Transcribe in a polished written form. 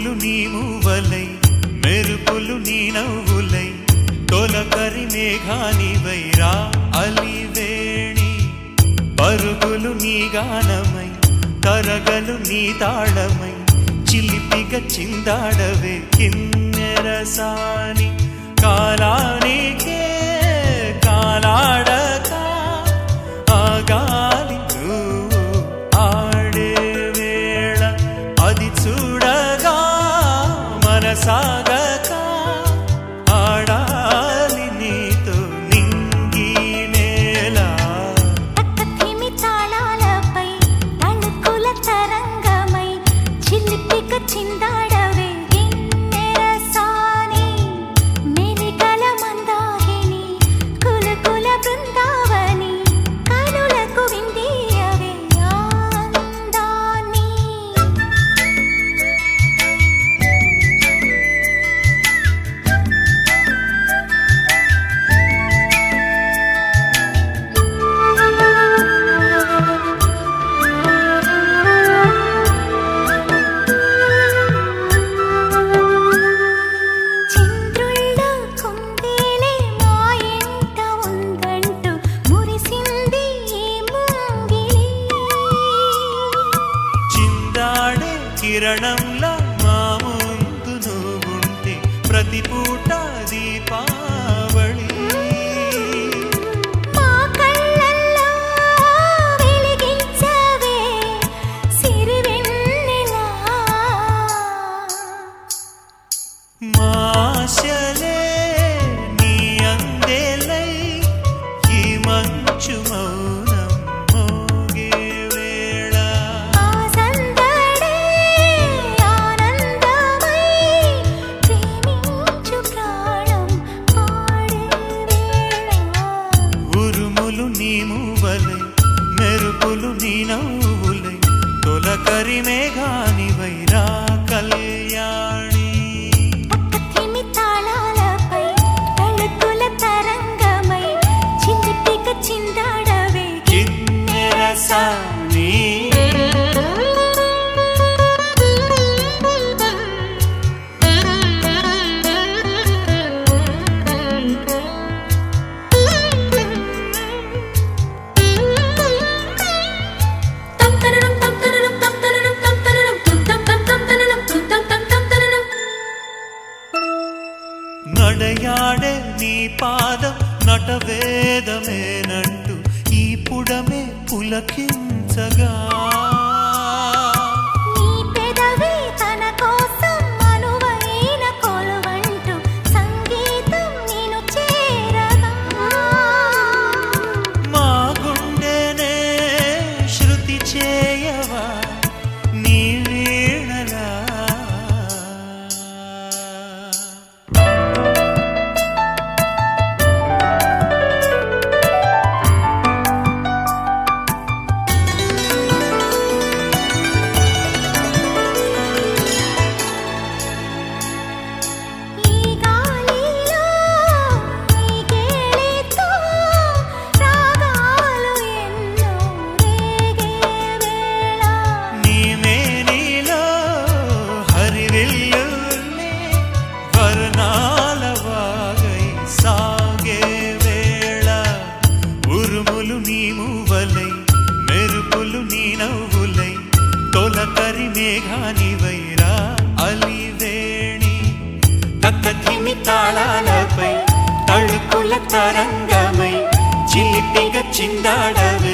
ఉరుములు నీ మూవలై మెరుపులు నీ నవ్వులై తొలకరి మేఘానివై రా అలివేణి పరుగులు నీ గానమై తరగలు నీ తాళమై చిలిపిగా చిందాడవే కిన్నెరసాని కాలానికే కాలాడక ఆగాలి నువ్వు ఆడే వేళ అది చూడగా మనసాగక ఆడాలి నీతో నింగి నేల పక్కతిమి తాళాలపై తళుకుల తరంగమై చిలిపిక చిందాడవే గిన్నెరసాని మెరికల మందాకిని కులకుల బృందావని కనులకు విందియవే ఆనందాన్ని చంద్రుల్లో కుందేలే మా ఇంట ఉందంటూ మురిసింది ఈ ముంగిలి చిందాడే కిరణంలా మా ముందు నువ్వుంటే ప్రతి పూట దీపావళి మా కళ్ళల్లో వెలిగించవే సిరివెన్నెలా మాశలే నీ అందేలై ఈ మంచు మౌనం మోగే వేళ ఆ సందడే ఆనందమై ప్రేమించు ప్రాణం పాడే వేళ ఉరుములు నీ మూవలై మెరుపులు నీ నవ్వులై తొలకరి మేఘానివై రా కళ్యాణి పక్కతిమి తాళాలపై తళుకుల తరంగమై చిలిపిక చిందాడవే కిన్నెరసాని నడయాడే నీ పాదం నటవేదమేనంటూ ఈ పుడమే పులకించగా నీ పెదవి తన కోసం అనువైన కొలువంటూ సంగీతం నేను చేరగా మా గుండెనే శృతి చేయవా నీ వీణలా ఈ గాలిలో ఈ కేళితో రాగాలు ఎన్నో రేగే వేళ నీ మేనిలో హరివిల్లునే వర్ణాల వాగై సాగే వేళ ఉరుములు నీ మూవలై మెరుపులు నీ నవ్వులై తొలకరి మేఘానివై రా అలివేణి పక్కతిమి తాళాలపై తళుకుల తరంగమై చిలిపిగా చిందాడవే